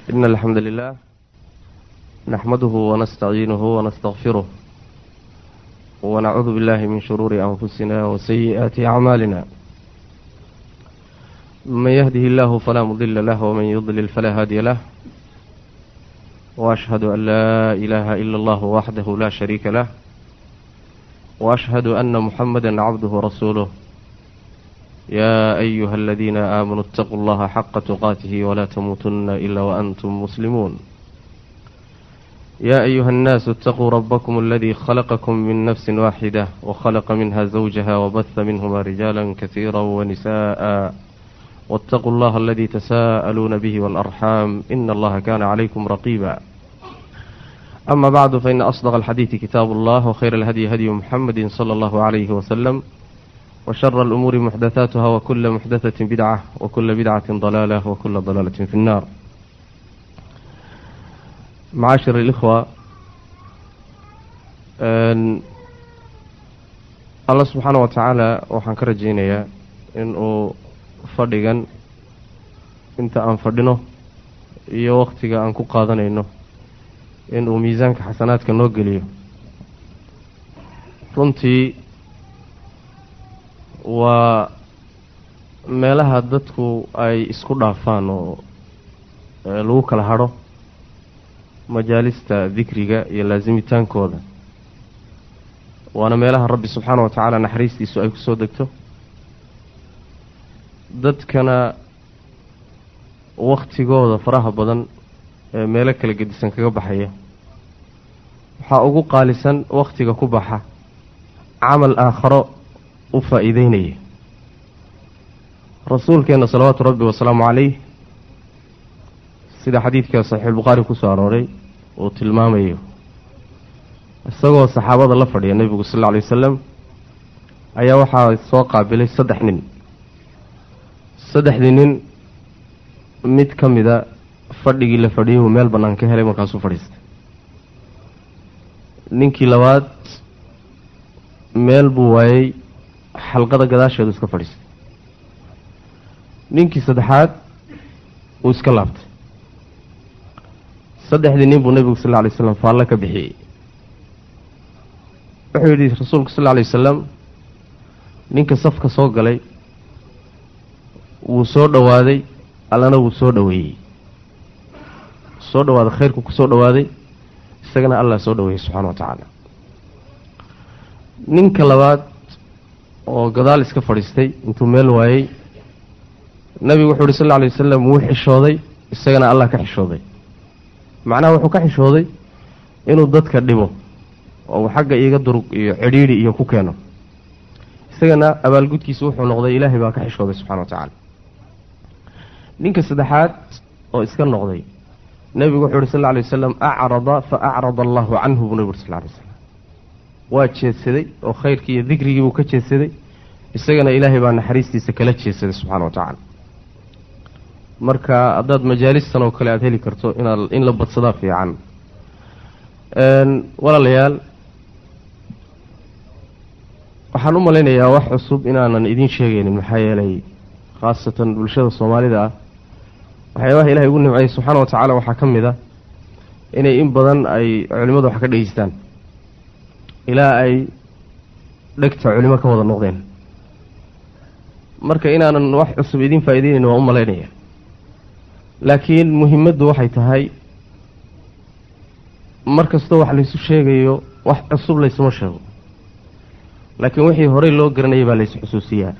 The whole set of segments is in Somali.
إن الحمد لله نحمده ونستعينه ونستغفره ونعوذ بالله من شرور أنفسنا وسيئات أعمالنا. من يهده الله فلا مضل له ومن يضلل فلا هادي له، وأشهد أن لا إله إلا الله وحده لا شريك له، وأشهد أن محمدا عبده ورسوله. يا أيها الذين آمنوا اتقوا الله حق تقاته ولا تموتن إلا وأنتم مسلمون. يا أيها الناس اتقوا ربكم الذي خلقكم من نفس واحدة وخلق منها زوجها وبث منهما رجالا كثيرا ونساء، واتقوا الله الذي تساءلون به والأرحام إن الله كان عليكم رقيبا. أما بعد، فإن أصدق الحديث كتاب الله، وخير الهدي هدي محمد صلى الله عليه وسلم، وشر الأمور محدثاتها، وكل محدثة بدعة، وكل بدعة ضلالة، وكل ضلالة في النار. معاشر الإخوة، الله سبحانه وتعالى waxaan ka rajaynayaa inuu fadhigan inta aan fadhino iyo waqtiga aan ku qaadanayno inuu miisaanka xasanaadka noo geliyo. runtii waa meelaha dadku ay isku dhaafaan oo lagu kala hadho majaalista dikriga iyo laazimitaankooda. waana meelaha rabbi subxaana wa tacaala naxariistiisu ay ku soo degto, dadkana wakhtigooda faraha badan ee meelo kala gedisan kaga baxaya waxaa ugu qaalisan wakhtiga ku baxa camal aakharo u faa'iideynaya. rasuulkeenna salawaatu rabbi wasalaamu calayh sida xadiidka saxiixulbukhaari ku soo arooray uu tilmaamayo, isagoo saxaabada la fadhiya nebigu sal alla alay wasalam ayaa waxaa soo qaabilay 3 nin. 3dii nin mid ka mida fadhigii la fadhiyay uu meel bannaan ka helay, markaasuu fadhiistay. ninkii labaad meel buu waayey, xalqada gadaasheedu iska fadhiistay. ninkii saddexaad uu iska laabtay. 3dii nin buu nebigu sal alla alay wasalam faallo ka bixiyey. wuxuu yidhi rasuulku sal alla alay wasalam, ninka safka soo galay wuu soo dhowaaday, allana wuu soo dhoweeyey. soo dhowaaday, khayrku ku soo dhowaaday, isagana allah soo dhoweeyey subxaana wa tacaala. ninka labaad oo gadaal iska fadhiistay intuu meel waayey, nabigu wuxuu yidhi sal alla alay wasalam wuu xishooday, isagana allah ka xishooday. macnaha wuxuu ka xishooday inuu dadka dhibo oo xagga iiga durug iyo cidhiidhi iyo ku keeno, isagana abaalgudkiisa wuxuu noqday ilaahay baa ka xishooday subxana wa tacaala. ninka saddexaad oo iska noqday, nebigu wuxuu yidhi sal alla alay wasalam acrada fa acrada allahu canhu buu nebigu yidhi sal alla alay wasalam, waa jeedsaday oo khayrkii iyo dikrigii buu ka jeedsaday, isagana ilaahay baa naxariistiisa kala jeedsaday subxaana wa tacaala. marka haddaad majaalistan oo kale aada heli karto in la badsadaa fiican. walaalayaal, waxaan u malaynayaa wax cusub inaanan idiin sheegaynin, maxaa yeelay khaasatan bulshada soomaalida ah waxyaabaha ilahay ugu nimceeyey subxaana wa tacaala waxaa ka mid a inay in badan ay culimmadu wax ka dhegeystaan ilaa ay dhegta culimo ka wada noqdeen. marka inaanan wax cusub idiin faa'iideynayn waan u malaynaya, laakiin muhimaddu waxay tahay mar kastoo wax laysu sheegayo wax cusub laysuma sheego, laakiin wixii horey loo garanayay baa lays xusuusiyaa.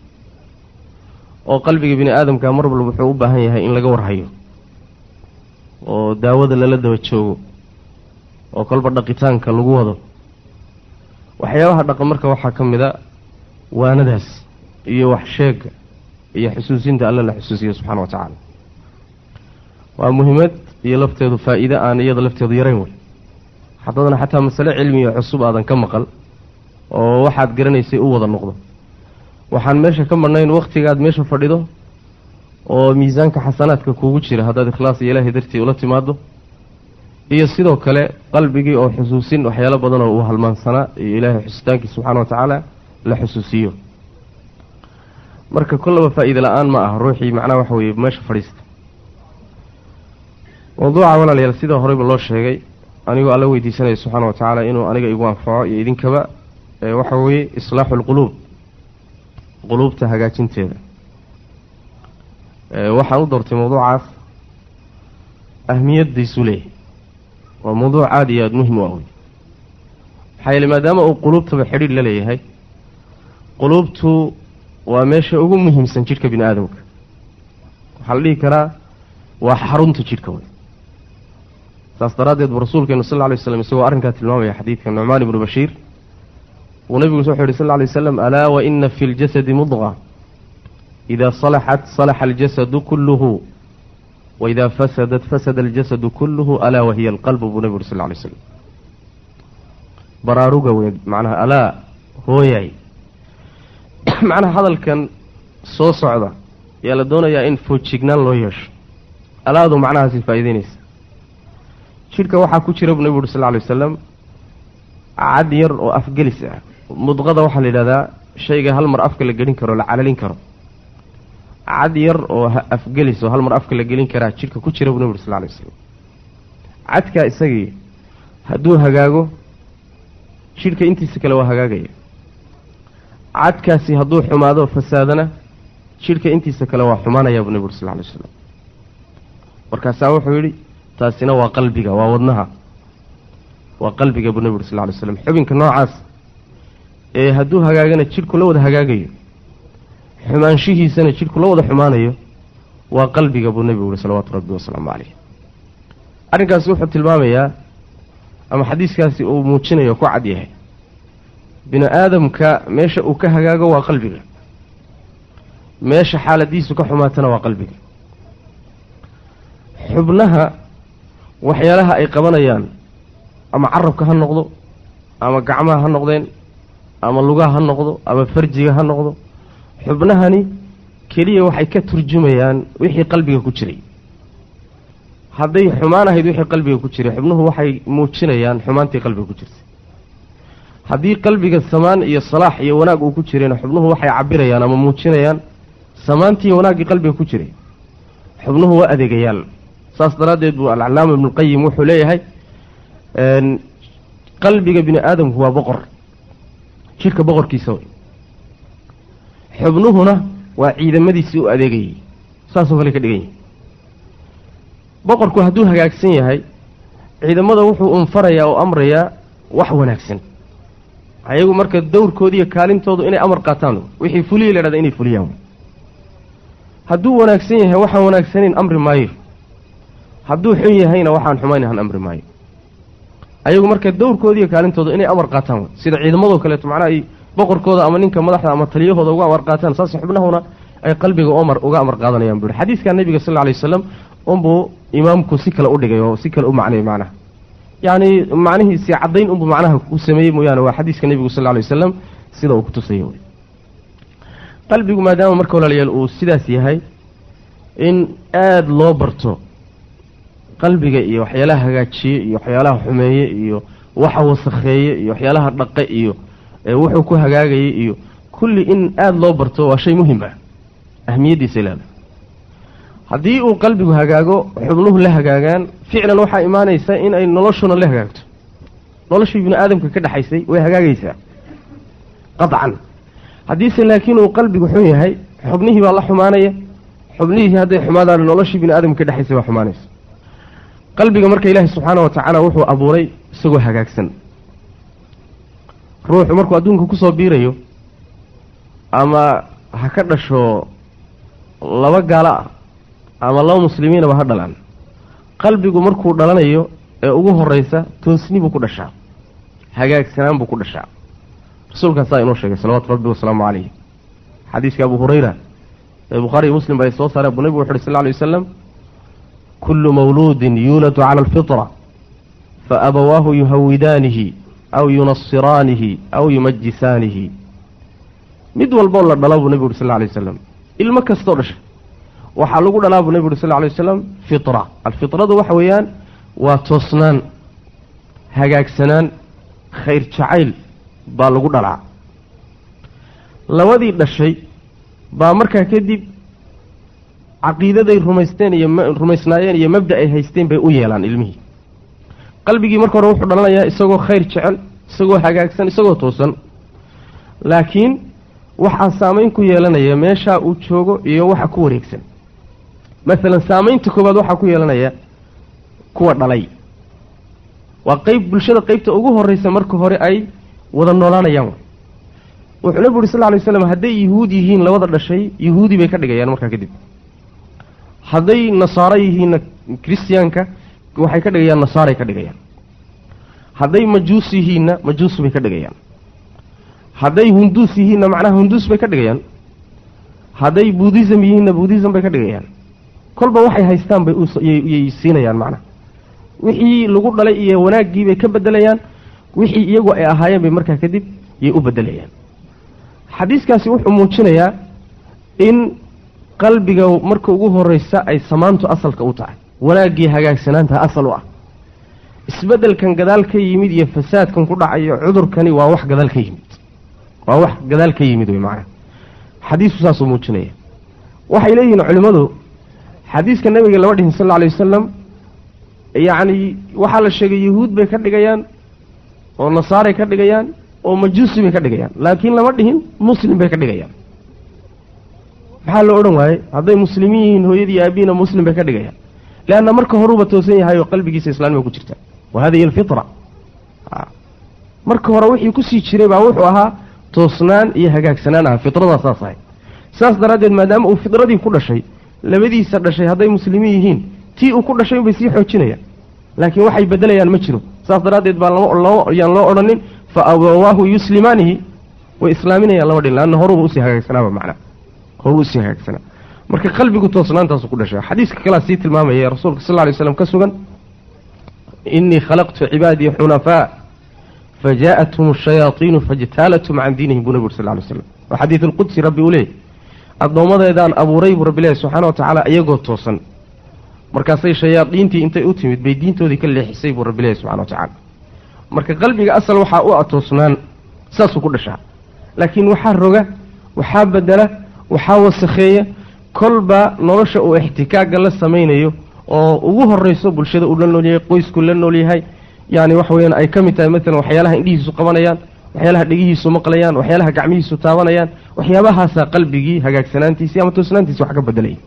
oo qalbiga bini aadamka mar walba wuxuu u baahan yahay in laga warhayo oo daawada lala daba joogo oo kolba dhaqitaanka lagu wado. waxyaabaha dhaqan marka waxaa ka mid a waanadaas iyo wax sheega iyo xusuusinta alla la xusuusiyo subxaana wa tacaala. waa muhiimad iyo lafteedu faa'iide aan iyada lafteedu yarayn wey. haddadana xataa masale cilmiya cusub aadan ka maqal oo waxaad garanaysay u wada noqdo. waxaan meesha ka marnayn wakhtigaad meesha fadhido oo miisaanka xasanaadka kuugu jira haddaad ikhlaas iyo ilaahay dartii ula timaado, iyo sidoo kale qalbigii oo xusuusin waxyaalo badan oo uu halmaansanaa iyo ilaahay xusitaankiisa subxaana wa tacaala la xusuusiyo. marka kollaba faa'iido la-aan ma aha ruuxii macnaha waxa weeye meesha fadhiista. mawduuca walaalayaal sida horeyba loo sheegay anigoo alla weydiisanaya subxaana wa tacaala inuu aniga igu anfaco iyo idinkaba waxa weeye islaaxu lquluub quluubta hagaajinteeda waxaan u doortay mawduucaas ahmiyadiisu leeyahay waa mawduuc aada iyo aada muhim u ah wey maxaa yeele maadaama uu quluubtaba xidhiidh la leeyahay quluubtu waa meesha ugu muhiimsan jidhka bini aadamka waxaa la dhihi karaa waa xarunta jidhka wey saas daraaddeed buu rasuulkeenu sal lla alay waslam isagoo arrinkaa tilmaamaya xadiidka nucmaan ibnu bashiir uu nabigu wuxuu yidhi sal lla alay waslam alaa wa ina fi ljasadi mudqa idaa salaxat salaxa aljasadu kulluhu waidaa fasadat fasada aljasadu kulluhu alaa wahiya alqalbu buu nabigu yuri sal lla alay waslam baraaruga wey macnaha alaa hooyay macnaha hadalkan soo socda ayaa la doonayaa in foojignaan loo yeesho alaadu macnahaasi faa'iideynaysa jidhka waxaa ku jira buu nabigu uri sal lla alay wasalam cad yar oo afgelis ah mudqada waxaa la yidhahdaa shayga hal mar afka la gelin karo la calalin karo cad yar oo afgelis oo hal mar afka la gelin karaa jidhka ku jira buu nabigu uri sal lla alay wasalam cadkaa isagii hadduu hagaago jidhka intiisa kale waa hagaagaya cadkaasi hadduu xumaado fasaadana jidhka intiisa kale waa xumaanayaa buu nabigu uri sal lla alay wasalam markaasaa wuxuu yidhi taasina waa qalbiga waa wadnaha waa qalbiga buu nabigu uri sal lla alay slam xubinka noocaas ee hadduu hagaagana jidhku la wada hagaagayo xumaanshihiisana jidhku la wada xumaanayo waa qalbiga buu nabigu uri salawaatu rabbi wasalaamu caleyh arrinkaasi wuxuu tilmaamayaa ama xadiiskaasi uu muujinayo ku cad yahay bini aadamka meesha uu ka hagaago waa qalbiga meesha xaaladiisu ka xumaatana waa qalbiga xubnaha waxyaalaha ay qabanayaan ama carabka ha noqdo ama gacmaha ha noqdeen ama lugaha ha noqdo ama farjiga ha noqdo xubnahani keliya waxay ka turjumayaan wixii qalbiga ku jiray hadday xumaan ahayd wixii qalbiga ku jiray xubnuhu waxay muujinayaan xumaantii qalbiga ku jirtay haddii qalbiga samaan iyo salaax iyo wanaag uu ku jirayna xubnuhu waxay cabirayaan ama muujinayaan samaantii iyo wanaaggii qalbiga ku jiray xubnuhu waa adeegayaal saas daraaddeed buu alcalaama ibnuulqayim wuxuu leeyahay qalbiga bini aadamku waa boqor jidhka boqorkiisa way xubnuhuna waa ciidamadiisii u adeegayay saasoo kale ka dhigan yahay boqorku hadduu hagaagsan yahay ciidamada wuxuu unfarayaa oo amrayaa wax wanaagsan ayagu marka dowrkooda iyo kaalintoodu inay amar qaataan wixii fuliya la dhahda inay fuliyaan hadduu wanaagsan yahay waxaan wanaagsanayn amri maayo hadduu xun yahayna waxaan xumaynahan amri maayo ayagu marka dowrkooda iyo kaalintooda inay amar qaataan sida ciidamadoo kaleeto macnaha ay boqorkooda ama ninka madaxda ama taliyahooda uga amar qaataan saas xubnahuna ay qalbiga uga amar qaadanayaan buu xadiiska nabiga sallallahu alayhi wasallam unbuu imaamku si kale u dhigay oo si kale u macnay macnaha yani macnihiisi cadayn unbuu macnaha u sameeyey mooyaane waa xadiiska nabigu sallallahu alayhi wasallam sida uu ku tusayo qalbigu maadaama marka walaalayaal uu sidaas yahay in aada loo barto qalbiga iyo waxyaalaha hagaajiye iyo waxyaalaha xumeeye iyo waxa wasakheeye iyo waxyaalaha dhaqe iyo wuxuu ku hagaagayay iyo kulli in aada loo barto waa shay muhim ah ahmiyadiisa leedahay haddii uu qalbigu hagaago xubnuhu la hagaagaan ficlan waxaa imaanaysa in ay noloshuna la hagaagto noloshii bini aadamka ka dhexaysay way hagaagaysaa qadcan haddiise laakiin uu qalbigu xun yahay xubnihii baa la xumaanaya xubnihii hadday xumaadaan noloshii bini aadamka ka dhexaysay baa xumaanaysa qalbiga marka ilaahay subxaana wa tacaala wuxuu abuuray isagoo hagaagsan ruuxu markuu adduunka kusoo biirayo ama ha ka dhasho laba gaalo ah ama laba muslimiinaba ha dhalaan qalbigu markuu dhalanayo ee ugu horeysa toosni buu ku dhashaa hagaagsanaan buu ku dhashaa rasuulkaasaa inoo sheegay salawaatu rabbi wasalaamu calayh xadiiska abu hurayra ee bukhaari iyo muslim ba ay soo saareen buu nabigu wuxu uhi sal lla alay wasalam kullu mawluudin yuuladu cala alfitra fa abawaahu yuhawidaanihi aw yunasiraanihi aw yumajisaanihi mid walboo la dhala buu nabigu uri sal lla alay wasalam ilmo kastoo dhashay waxaa lagu dhalaa buu nabigu uri sal lla alay wasalam fitra alfitradu waxa weeyaan waa toosnaan hagaagsanaan khayr jacayl baa lagu dhalaa labadii dhashay baa markaa kadib caqiidaday rumaysteen iyo rumaysnaayeen iyo mabda ay haysteen bay u yeelaan ilmihii qalbigii marka hore wuxuu dhalanayaa isagoo khayr jecel isagoo hagaagsan isagoo toosan laakiin waxaa saamayn ku yeelanaya meesha uu joogo iyo waxa ku wareegsan maalan saamaynta koowaad waxaa ku yeelanaya kuwa dhalay waa qayb bulshada qaybta ugu horraysa marka hore ay wada noolaanayaan wuxuu nabigu yidhi sal lla alay waslam hadday yuhuud yihiin labada dhashay yuhuudi bay ka dhigayaan markaa kadib hadday nasaaro yihiinna kiristiyaanka waxay ka dhigayaan nasaaray ka dhigayaan hadday majuus yihiinna majuus bay ka dhigayaan hadday hunduus yihiinna macnaha hunduus bay ka dhigayaan hadday buudhism yihiinna buudhism bay ka dhigayaan kolba waxay haystaan bay yay siinayaan macnaha wixii lagu dhalay iyo wanaaggii bay ka bedelayaan wixii iyagu ay ahaayeen bay markaa kadib yay u bedelayaan xadiiskaasi wuxuu muujinayaa in qalbiga marka ugu horraysa ay samaantu asalka u tahay wanaaggii hagaagsanaanta asal u ah isbeddelkan gadaal ka yimid iyo fasaadkan ku dhacayo cudurkani waa wax gadaal ka yimid waa wax gadaal ka yimid wey macnaha xadiisku saasuu muujinaya waxay leeyihiin culimmadu xadiiska nabiga lama dhihin sal alla alay wasalam yacni waxaa la sheegay yuhuud bay ka dhigayaan oo nasaaray ka dhigayaan oo majuusi bay ka dhigayaan laakiin lama dhihin muslim bay ka dhigayaan maxaa loo odhan waaye hadday muslimiin yihiin hooyadii aabiina muslim bay ka dhigayaan leanna marka horuba toosan yahay oo qalbigiisa islaanima ku jirta wa hadihi alfitra marka hore wixii kusii jiray baa wuxuu ahaa toosnaan iyo hagaagsanaan aha fitradaa saas ahay saas daraaddeed maadaama uu fitradii ku dhashay labadiisa dhashay hadday muslimiin yihiin tii uu ku dhashay bay sii xoojinayaan laakiin waxay bedelayaan ma jiro saas daraaddeed baa yaan loo odhanin fa abawaahu yuslimaanihi way islaaminayaan lama dhin laanna horuba usii hagaagsanaaba macnaa horuu usii hagaagsanaa marka qalbigu toosnaantaasu ku dhashay xadiiska kalea sii tilmaamaya rasuulka sal lla lay slam ka sugan innii khalaqtu cibaadii xunafaa fajaa'athum ashayaaiinu fajtaalathum can diinihim buu nabi uri sal ly slam waa xadiid alqudsi rabbi uu leeyay addoommadeedaan abuuray buu rabbi leeyahy subxana wa tacaala iyagoo toosan markaasay shayaadiintii intay u timid bay diintoodii ka leexisay buu rabbi leeyahy subxana wa tacaala marka qalbiga asal waxaa u atoosnaan saasuu ku dhashaa laakiin waxaa roga waxaa bedela waxaa wasakheeya kolba nolosha uu ixtikaaga la samaynayo oo ugu horrayso bulshada uu la nool yahay qoysku la nool yahay yacni waxa weeyaan ay ka mid tahay maalan waxyaalaha indhihiisu qabanayaan waxyaalaha dhegihiisu maqlayaan waxyaalaha gacmihiisu taabanayaan waxyaabahaasaa qalbigii hagaagsanaantiisii ama toosnaantiisi wax ka bedelaya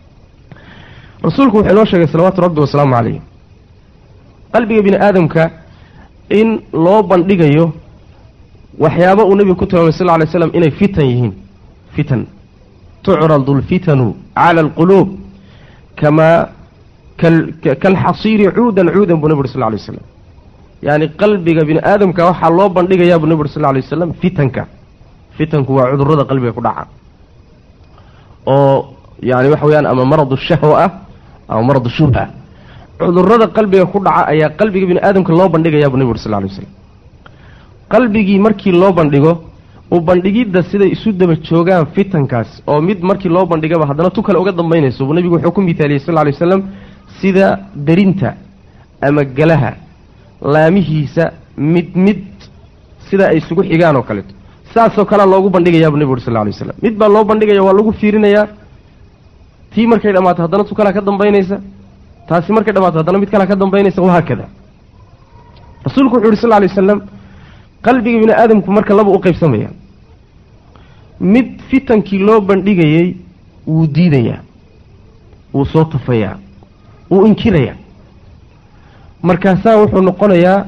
rasuulku wuxuu inoo sheegay salawaatu rabbi wasalaamu calayh qalbiga bini aadamka in loo bandhigayo waxyaaba uu nebigu ku tilmaamay sal lla lay slam inay fitan yihiin fitan tucradu alfitanu cala alquluub kamaa kalxasiiri cuudan buu nebi uri sal lla lay waslam yacni qalbiga bini aadamka waxaa loo bandhigayaa buu nebi uri sal lla lay wasalam fitanku waa cudurrada qalbiga ku dhaca oo yani waxa weyaan ama maradu shahwa ah ama maradu shubha cudurrada qalbiga ku dhaca ayaa qalbiga bini aadamka loo bandhigayaa buu nebi uri sal lla lay waslam qalbigii markii loo bandhigo u bandhigidda siday isu daba joogaan fitankaas oo mid markii loo bandhigaba haddana tu kale uga dambaynayso buu nebigu wuxuu ku mithaaliyey sal lla lay wasalam sida derinta ama galaha laamihiisa mid sida ay isugu xigaan oo kaleeto saasoo kalea loogu bandhigayaa buu nebigu uri sal lla lay waslam mid baa loo bandhigaya waa lagu fiirinayaa tii markay dhammaato haddana tu kalea ka dambaynaysa taasi markay dhammaato haddana mid kalea ka dambaynaysa wahaakada rasuulku wuxuu yidhi sal lla lay wasalam qalbiga bini aadamku marka laba u qaybsamaya mid fitankii loo bandhigayey wuu diidayaa wuu soo tafayaa wuu inkirayaa markaasaa wuxuu noqonayaa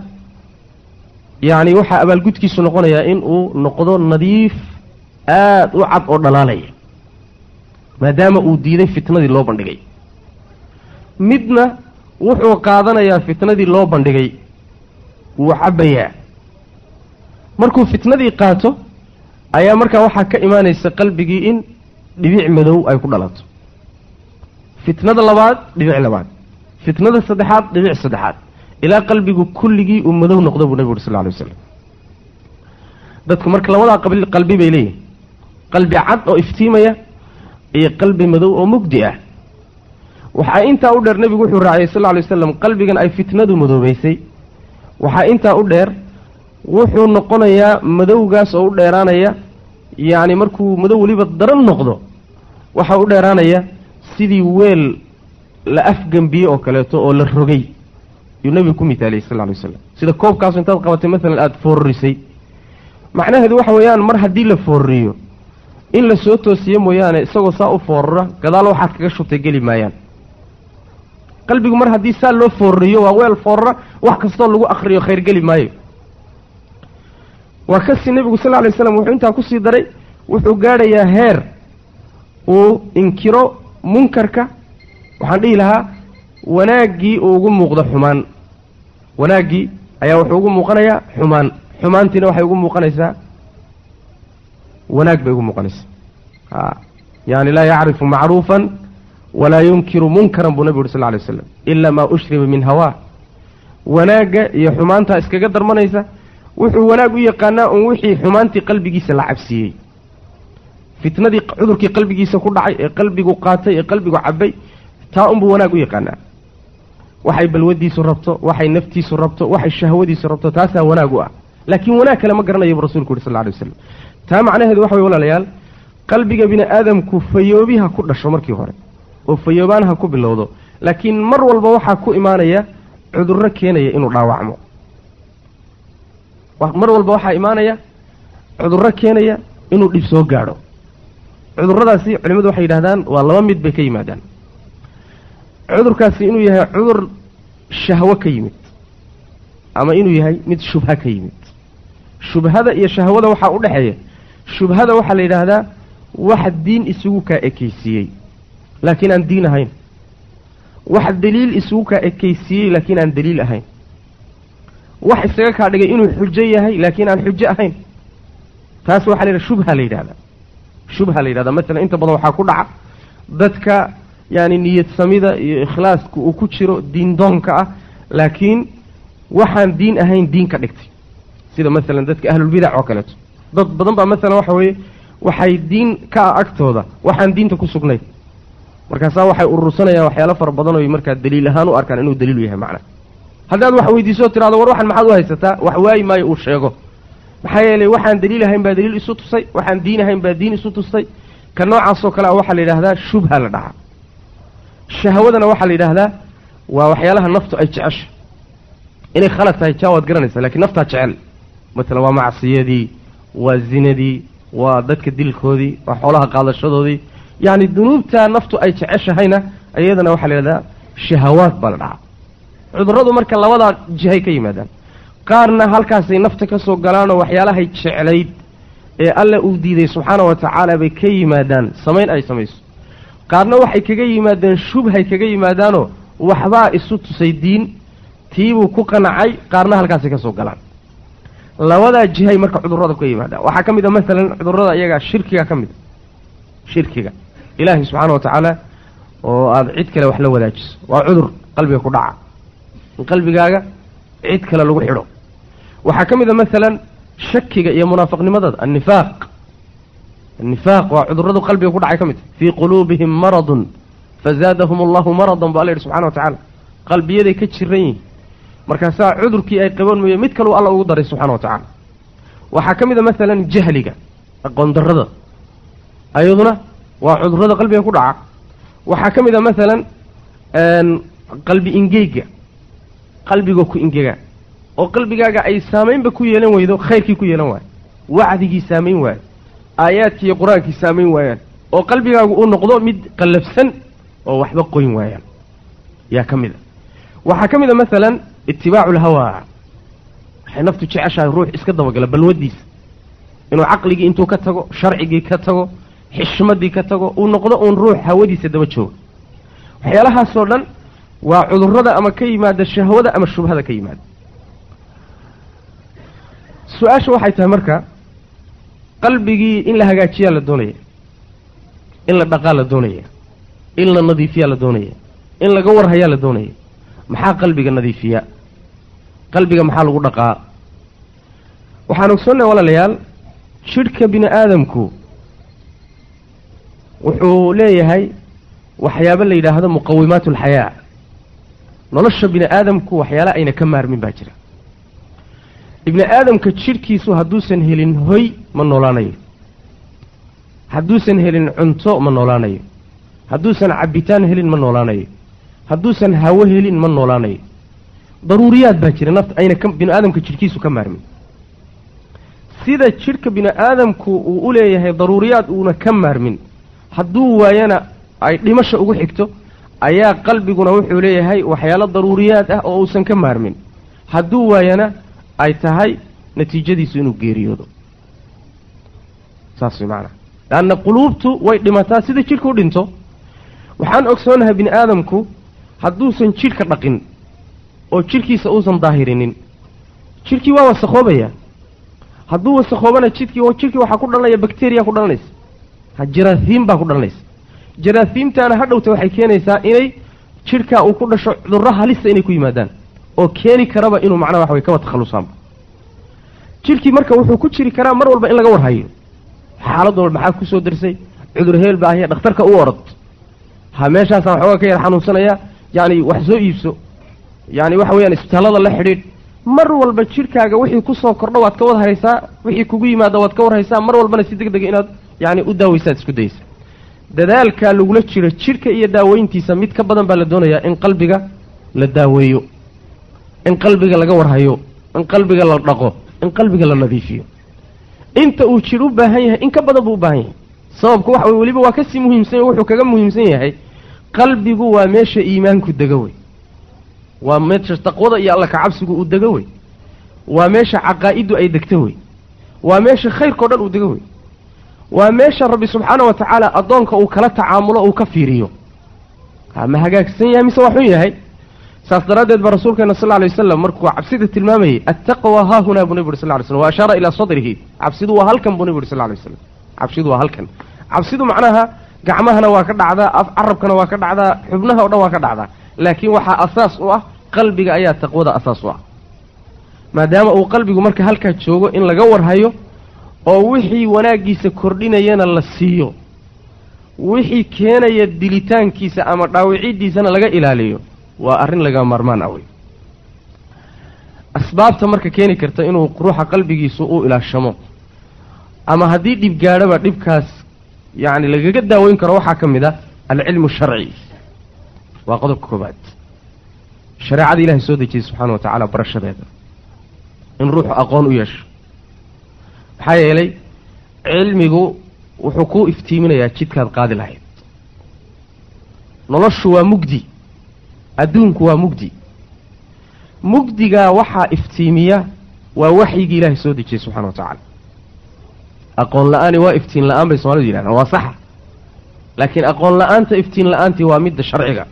yacni waxaa abaalgudkiisu noqonayaa in uu noqdo nadiif aada u cad oo dhalaalaya maadaama uu diiday fitnadii loo bandhigay midna wuxuu qaadanayaa fitnadii loo bandhigay wuu cabbayaa markuu fitnadii qaato ayaa markaa waxaa ka imaanaysa qalbigii in dhibic madow ay ku dhalato fitnada labaad dhibic labaad fitnada saddexaad dhibic saddexaad ilaa qalbigu kulligii uu madow noqdo buu nebigu uri sal lla lay wasalam dadku marka labadaa qalbi bay leeyihin qalbi cad oo iftiimaya iyo qalbi madow oo mugdi ah waxaa intaa u dheer nebigu wuxuu raaciyey sal lla lay wasalam qalbigan ay fitnadu madoobaysay waxaa intaa u dheer wuxuu noqonayaa madowgaas oo u dheeraanaya yacni markuu madow weliba daran noqdo waxaa u dheeraanaya sidii weel la afgambiye oo kaleeto oo la rogay yuu nabigu ku mitaaliyey sallallahu alayhi wasallam sida koobkaas intaad qabatay maalan aad foorisay macnaheedu waxa weeyaan mar haddii la fooriyo in la soo toosiyo mooyaane isagoo saa u foorara gadaal waxaad kaga shubtay geli maayaan qalbigu mar haddii saa loo fooriyo waa weel foorara wax kastoo lagu akhriyo khayr geli maayo waa kasi nebigu sal alay slam wuxuu intaa ku sii daray wuxuu gaadhayaa heer uu inkiro munkarka waxaan dhihi lahaa wanaaggii uu ugu muuqdo xumaan wanaaggii ayaa wuxuu ugu muuqanayaa xumaantiina waxay ugu muuqanaysaa wanaag bay ugu muuqanaysaa yani laa yacrifu macruufan walaa yunkiru munkaran buu nabigu uri sal alay waslam ilaa maa ushriba min hawaa wanaagga iyo xumaantaa iskaga darmanaysa wuxuu wanaag u yaqaanaa un wixii xumaantii qalbigiisa la cabsiiyey fitnadii cudurkii qalbigiisa ku dhacay ee qalbigu qaatay ee qalbigu cabbay taa unbuu wanaag u yaqaanaa waxay balwadiisu rabto waxay naftiisu rabto waxay shahwadiisu rabto taasaa wanaag u ah laakiin wanaag kale ma garanayo buu rasuulku yuri sal alay wasalam taa macnaheedu waxa way walaalayaal qalbiga bini aadamku fayoobiha ku dhasho markii hore oo fayoobaanaha ku bilowdo laakiin mar walba waxaa ku imaanaya cudurro keenaya inuu dhaawacmo mar walba waxaa imaanaya cudurro keenaya inuu dhib soo gaadho cudurradaasi culimmadu waxay yidhahdaan waa laba mid bay ka yimaadaan cudurkaasi inuu yahay cudur shahwo ka yimid ama inuu yahay mid shubha ka yimid shubhada iyo shahwada waxaa u dhexeeya shubhada waxaa la yidhaahdaa wax diin isugu kaa ekaysiiyey laakiin aan diin ahayn wax daliil isugu kaa ekaysiiyey laakiin aan daliil ahayn wax isaga kaa dhigay inuu xujo yahay laakiin aan xujo ahayn taas waxaa la yidhahda shubha la yidhahdaa maalan inta badan waxaa ku dhaca dadka yani niyad samida iyo ikhlaaska uu ku jiro diin doonka ah laakiin waxaan diin ahayn diin ka dhigtay sida maalan dadka ahlulbidac oo kaleeto dad badan baa maalan waxa weeye waxay diin ka ah agtooda waxaan diinta ku sugnayn markaasaa waxay urursanayaan waxyaalo fara badan oo markaa daliil ahaan u arkaan inuu daliilu yahay macna haddaad wax weydiiso tiraado war waxan maxaad u haysataa wax waayi maayo uu sheego maxaa yeelay waxaan daliil ahayn baa daliil isu tusay waxaan diin ahayn baa diin isu tusay ka noocaasoo kale waxaa la yidhahdaa shubha la dhaca shahwadana waxaa la yidhaahdaa waa waxyaalaha naftu ay jecesha inay khalad tahay jaawaad garanaysa lakiin naftaa jecel maalan waa macsiyadii waa zinadii waa dadka dilkoodii waa xoolaha qaadashadoodii yacni dunuubtaa naftu ay jeceshahayna iyadana waxaa la yidhahdaa shahawaad baa la dhaca cudurradu marka labadaa jihay ka yimaadaan qaarna halkaasay nafta ka soo galaanoo waxyaalahay jeclayd ee alle uu diiday subxaana wa tacaala bay ka yimaadaan samayn ay samayso qaarna waxay kaga yimaadeen shubhay kaga yimaadaanoo waxbaa isu tusay diin tiibuu ku qanacay qaarna halkaasay ka soo galaan labadaa jihay marka cudurrada ka yimaadaan waxaa ka mid a maalan cudurrada iyagaa shirkiga ka mid shirkiga ilaahay subxaana wa tacaala oo aada cid kale wax la wadaajiso waa cudur qalbiga ku dhaca in qalbigaaga cid kale lagu xidho waxaa ka mid a maalan shakiga iyo munaafiqnimadada annifaaq waa cudurradu qalbiga ku dhacay ka mid fii quluubihim maradun fazaadahum allahu maradan ba alla yidhi subxana wa tacaala qalbiyaday ka jiran yihin markaasaa cudurkii ay qaban mooye mid kaleu alla ugu daray subxana wa tacaala waxaa ka mid a maalan jahliga aqoon darrada ayaduna waa cudurrada qalbiga ku dhaca waxaa ka mid a maalan qalbi ingeyga qalbigoo ku ingega oo qalbigaaga ay saamaynba ku yeelan weydo khayrkii ku yeelan waayo wacdigii saamayn waayo aayaadkii iyo qur-aankii saamayn waayaan oo qalbigaagu uu noqdo mid qallafsan oo waxba qoyn waayaan yaa ka mid a waxaa ka mid a maalan itibaacu lhawaa waxay naftu jeceshahay ruux iska dabagala balwadiisa inuu caqligii intuu ka tago sharcigii ka tago xishmadii ka tago uu noqdo uun ruux hawadiisa daba jooga waxyaalahaasoo dhan waa cudurrada ama ka yimaada shahwada ama shubhada ka yimaada su-aasha waxay tahay marka qalbigii in la hagaajiyaa la doonaya in la dhaqaa la doonaya in la nadiifiyaa la doonaya in laga warhayaa la doonaya maxaa qalbiga nadiifiya qalbiga maxaa lagu dhaqaa waxaan ogsoonnay walaalayaal jidhka bini aadamku wuxuu leeyahay waxyaabo la yidhaahdo muqawimaat alxayaa nolosha bini aadamku waxyaala ayna ka maarmin baa jira ibni aadamka jidhkiisu hadduusan helin hoy ma noolaanayo hadduusan helin cunto ma noolaanayo hadduusan cabitaan helin ma noolaanayo hadduusan hawo helin ma noolaanayo daruuriyaad baa jira nafta ayna bini aadamka jidhkiisu ka maarmin sida jidhka bini aadamku uu u leeyahay daruuriyaad uuna ka maarmin hadduu waayana ay dhimasho ugu xigto ayaa qalbiguna wuxuu leeyahay waxyaalo daruuriyaad ah oo uusan ka maarmin hadduu waayana ay tahay natiijadiisu inuu geeriyoodo saas macna laanna quluubtu way dhimataa sida jidhka u dhinto waxaan ogsoonahay bini aadamku hadduusan jidhka dhaqin oo jidhkiisa uusan daahirinin jidhkii waa wasakhoobaya hadduu wasakhoobana jidhkii waxaa ku dhalanaya bakteriya ku dhalanaysa jaraasiim baa ku dhalanaysa jaraasiimtaana hadhowta waxay keenaysaa inay jidhkaa uu ku dhasho cudurro halisa inay ku yimaadaan oo keeni karaba inuu macnaha waxa way kaba takhallusaanba jidhkii marka wuxuu ku jiri karaa mar walba in laga warhayo xaalad walba maxaa ku soo darsay cudur heel baa ahya dhakhtarka u orod ha meeshaasaan waxoogaa ka yar xanuunsanaya yacni wax soo iibso yacni waxa weeyaan isbitaallada la xidhiidh mar walba jidhkaaga wixii ku soo kordho waad ka wad haysaa wixii kugu yimaada waad ka war haysaa mar walbana si deg dega inaad yacni u daawaysaad isku daysa dadaalkaa lagula jiro jidhka iyo daaweyntiisa mid ka badan baa la doonayaa in qalbiga la daaweeyo in qalbiga laga warhayo in qalbiga la dhaqo in qalbiga la nadiifiyo inta uu jidh u baahan yahay in ka badan buu u baahan yahay sababku waxa weye weliba waa kasii muhiimsan wuxuu kaga muhiimsan yahay qalbigu waa meesha iimaanku dego wey waa meesha taqwada iyo alla kacabsigu uu dego wey waa meesha caqaa'idu ay degto wey waa meesha khayrkao dhan uu dego wey waa meesha rabbi subxaana wa tacaala addoonka uu kala tacaamulo uu ka fiiriyo ma hagaagsan yahay mise waa xun yahay saas daraaddeed baa rasuulkeena sal alay wasalam markuu cabsida tilmaamayey attaqwa haahunaa buu nabi uri sal ly slm wa ashaara ilaa sadrihi cabsidu waa halkan buu nabi uri sal lay waslam cabsidu waa halkan cabsidu macnaha gacmahana waa ka dhacdaa carabkana waa ka dhacdaa xubnaha o dhan waa ka dhacdaa laakiin waxaa asaas u ah qalbiga ayaa taqwada asaas u ah maadaama uu qalbigu marka halkaa joogo in laga warhayo oo wixii wanaaggiisa kordhinayana la siiyo wixii keenaya dilitaankiisa ama dhaawicidiisana laga ilaaliyo waa arrin laga maarmaan ah wey asbaabta marka keeni karta inuu ruuxa qalbigiisu u ilaashamo ama haddii dhib gaadhaba dhibkaas yacni lagaga daaweyn karo waxaa ka mid ah alcilmu sharci waa qodobka koobaad shareecada ilaahay soo dejiyey subxaana wa tacaala barashadeeda in ruuxu aqoon u yeesho maxaa yeelay cilmigu wuxuu kuu iftiiminayaa jidkaad qaadi lahayd noloshu waa mugdi adduunku waa mugdi mugdigaa waxaa iftiimiya waa waxyigii ilaahay soo dejiyey subxana wa tacaala aqoon la-aani waa iftiin la-aan bay soomalidu yidhahdaan waa saxa laakiin aqoon la-aanta iftiin la-aantii waa midda sharciga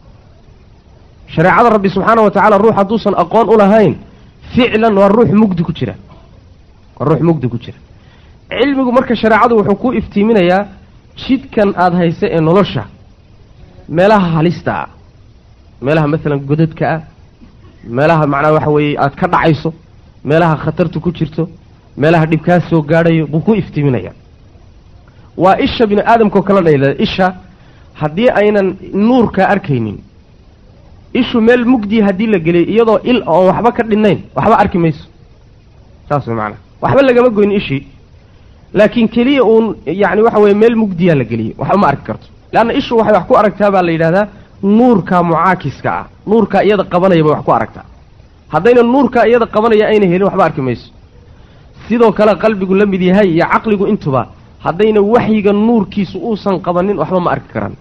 shareecada rabbi subxaana wa tacaala ruux hadduusan aqoon u lahayn ficlan waa ruux mugdi ku jira waa ruux mugdi ku jira cilmigu marka shareecadu wuxuu ku iftiiminayaa jidkan aada haysa ee nolosha meelaha halista ah meelaha maalan godadka ah meelaha macnaha waxa weeye aada ka dhacayso meelaha khatartu ku jirto meelaha dhibkaa soo gaadhayo buu ku iftiiminayaa waa isha bini aadamkao kala dhayla isha haddii aynan nuurkaa arkaynin ishu meel mugdiya haddii la geliyay iyadoo il oon waxba ka dhinnayn waxba arki mayso saas way macnaha waxba lagama goynin ishii laakiin keliya uun yacni waxa weeye meel mugdiyaa la geliyey waxba ma arki karto leanna ishu waxay wax ku aragtaa baa la yidhahdaa nuurka mucaakiska ah nuurkaa iyada qabanaya bay wax ku aragtaa haddayna nuurkaa iyada qabanaya ayna helin waxba arki mayso sidoo kale qalbigu la mid yahay iyo caqligu intuba haddayna waxyiga nuurkiisu uusan qabanin waxba ma arki karaan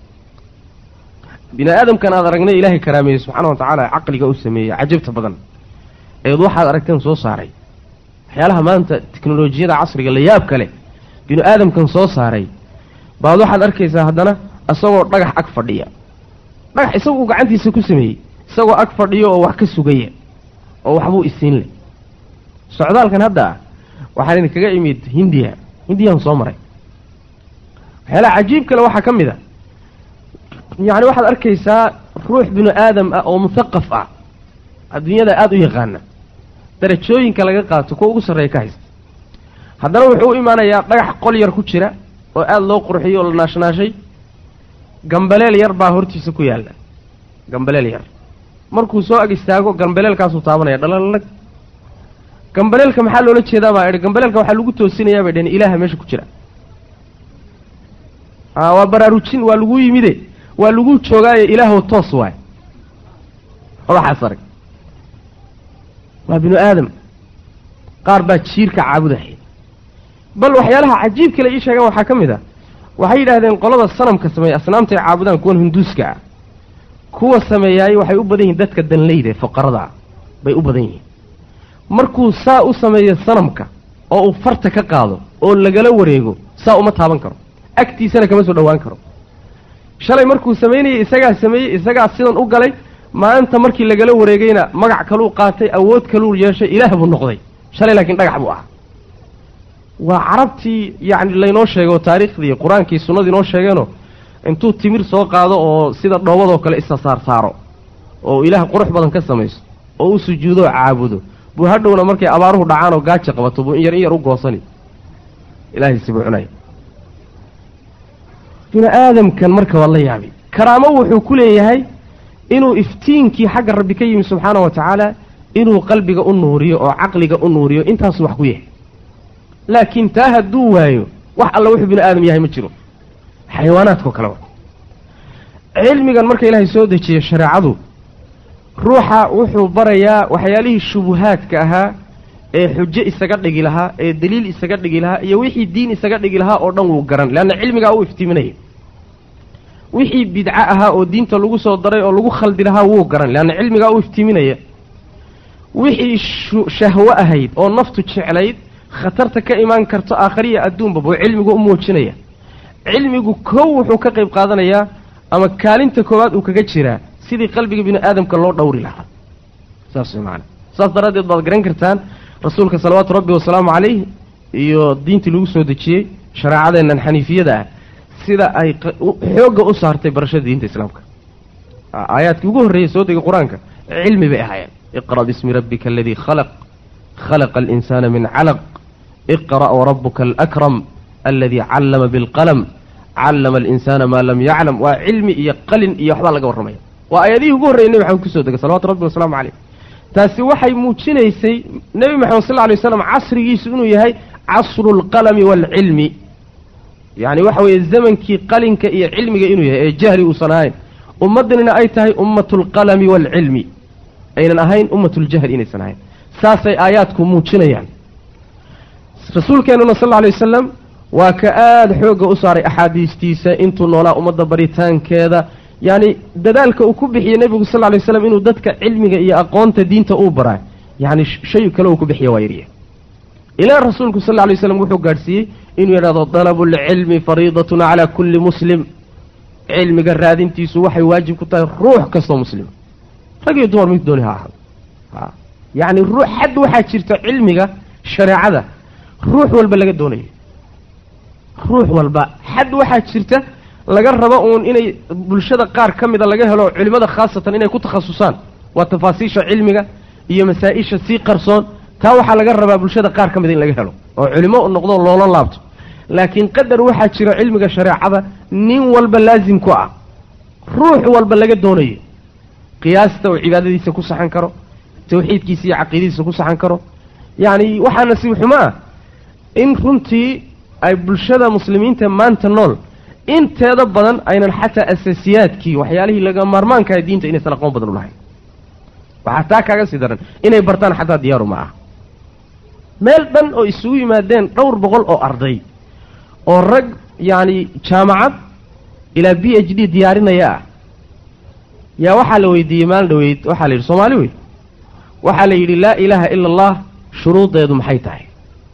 bini aadamkan aad aragnay ilaahay karaameeyey subxaana wa tacaala caqliga u sameeyey cajabta badan eed waxaad aragteen soo saaray waxyaalaha maanta teknolojiyada casriga la yaab kale bini aadamkan soo saaray baad waxaad arkaysaa haddana isagoo dhagax ag fadhiya dhagax isaguu gacantiisa ku sameeyey isagoo ag fadhiyo oo wax ka sugaya oo waxbuu isiin leh socdaalkan hadda ah waxaan idinkaga imid hindiyaan soo maray waxyaalaha cajiib kale waxaa ka mid a yacni waxaad arkaysaa ruux binu aadam ah oo muthaqaf ah adduunyada aada u yaqaana darajooyinka laga qaato kuwa ugu sarreeya ka haysta haddana wuxuu u imaanayaa dhagax qol yar ku jira oo aada loo qurxiyey oo la naashnaashay gambaleel yar baa hortiisa ku yaalla gambaleel yar markuu soo ag istaago gambaleelkaasuu taabanaya dhalalag gambaleelka maxaa loola jeedaa baa idhi gambaleelka waxaa lagu toosinayaa bay dhaheen ilaaha meesha ku jira waa baraarujin waa lagu yimide waa lagu joogaaye ilaahow toos waay waxaas arag waa binu aadam qaar baa jiirka caabudaya bal waxyaalaha cajiib kale ii sheegaan waxaa ka mid ah waxay yidhaahdeen qolada sanamka sameeya asnaamta ay caabudaan kuwan hinduuska ah kuwa sameeyaay waxay u badan yihiin dadka danleyda ee fuqarada bay u badan yihiin markuu saa u sameeyo sanamka oo uu farta ka qaado oo lagala wareego saa uma taaban karo agtiisana kama soo dhowaan karo shalay markuu samaynayay isagaa sidan u galay maanta markii lagala wareegayna magac kaluu qaatay awood kaluu yeeshay ilaah buu noqday shalay laakiin dhagax buu ahaa waa carabtii yacni laynoo sheegay oo taariikhdii qur-aankii sunnadii inoo sheegeenoo intuu timir soo qaado oo sida dhoobadoo kale isa saaro oo ilaah qurux badan ka samayso oo u sujuudo oo caabudo buu hadhowna markay abaaruhu dhacaan oo gaaja qabato buu in yar u goosani ilaahay sibuu cunay bini aadamkan marka waa la yaabay karaamo wuxuu ku leeyahay inuu iftiinkii xagga rabbi ka yimi subxaana wa tacaala inuu qalbiga u nuuriyo oo caqliga u nuuriyo intaasuu wax ku yahay laakiin taa hadduu waayo wax alla wuxuu bini aadam yahay ma jiro xayawaanaadkao kale wa cilmigan marka ilaahay soo dejiyo shareecadu ruuxa wuxuu barayaa waxyaalihii shubuhaadka ahaa ee xujo isaga dhigi lahaa ee daliil isaga dhigi lahaa iyo wixii diin isaga dhigi lahaa oo dhan wuu garan leanna cilmigaa u iftiiminaya wixii bidco ahaa oo diinta lagu soo daray oo lagu khaldi lahaa wuu garan leanna cilmigaa u iftiiminaya wixii shahwo ahayd oo naftu jeclayd khatarta ka imaan karto aakhariya adduunba buu cilmigu u muujinaya cilmigu kow wuxuu ka qayb qaadanayaa ama kaalinta koowaad uu kaga jiraa sidii qalbiga bini aadamka loo dhowri lahaa saas macana saas daraaddeed baad garan kartaan rasuulka salawaatu rabbi wasalaamu calayh iyo diintii lagu soo dejiyey shareecadeennan xaniifiyada ah sida ay xoogga u saartay barashada diinta islaamka aayaadkii ugu horreeyey soo degay qur-aanka cilmi bay ahaayeen iqra' bismi rabbika aladii khalaqa alinsaana min calaq iqra' warabuka alakram aladii callama bilqalam callama alinsaana maa lam yaclam waa cilmi iyo qalin iyo waxbaa laga warramaya waa aayadihii ugu horreyey nebi maxamed kusoo degay salawatu rabbi wasalaamu caleyh taasi waxay muujinaysay nebi maxamed sal lla alay waslam casrigiisu inuu yahay casru lqalami waalcilmi yacni waxa weeye zamankii qalinka iyo cilmiga inuu yahay ee jahli uusan ahayn ummaddanina ay tahay ummatulqalami waalcilmi aynan ahayn ummatuljahl inaysan ahayn saasay aayaadku muujinayaan rasuulkeennuna sal alla alay wasalam waa ka aada xoogga u saaray axaadiistiisa intuu noolaa ummadda baritaankeeda yacni dadaalka uu ku bixiyey nebigu sal lla lay waslam inuu dadka cilmiga iyo aqoonta diinta uu baraa yacni shay kale uu ku bixiya waa yarya ilaa rasuulku sal lla lay waslam wuxuu gaadhsiiyey inuu yidhahdo dalabulcilmi fariidatun calaa kulli muslim cilmiga raadintiisu waxay waajib ku tahay ruux kastoo muslima rag iyo dumar mid dooni ha ahado yacni xad waxaa jirta cilmiga shareecada ruux walba laga doonayo ruux walba xad waxaa jirta laga rabo uun inay bulshada qaar ka mida laga helo culimmada khaasatan inay ku takhasusaan waa tafaasiisha cilmiga iyo masaa-isha sii qarsoon taa waxaa laga rabaa bulshada qaar ka mida in laga helo oo culimo noqdo loola laabto laakiin qadar waxaa jira cilmiga shareecada nin walba laasim ku ah ruux walba laga doonayo qiyaasta uu cibaadadiisa ku saxan karo tawxiidkiisa iyo caqiidadiisa ku saxan karo yacni waxaa nasiib xumo ah in runtii ay bulshada muslimiinta maanta nool inteeda badan aynan xataa asaasiyaadkii waxyaalihii laga maarmaankaha diinta inaysan aqoon badan u lahayn waxaa taa kaaga sii daran inay bartaan xataa diyaaru ma ah meel dhan oo isugu yimaadeen dhowr boqol oo arday oo rag yacni jaamacad ilaa b h d diyaarinaya ah yaa waxaa la weydiiyey maalin dhaweyd waxaa la yidhi soomaali wey waxaa la yidhi laa ilaaha ila allah shuruudeedu maxay tahay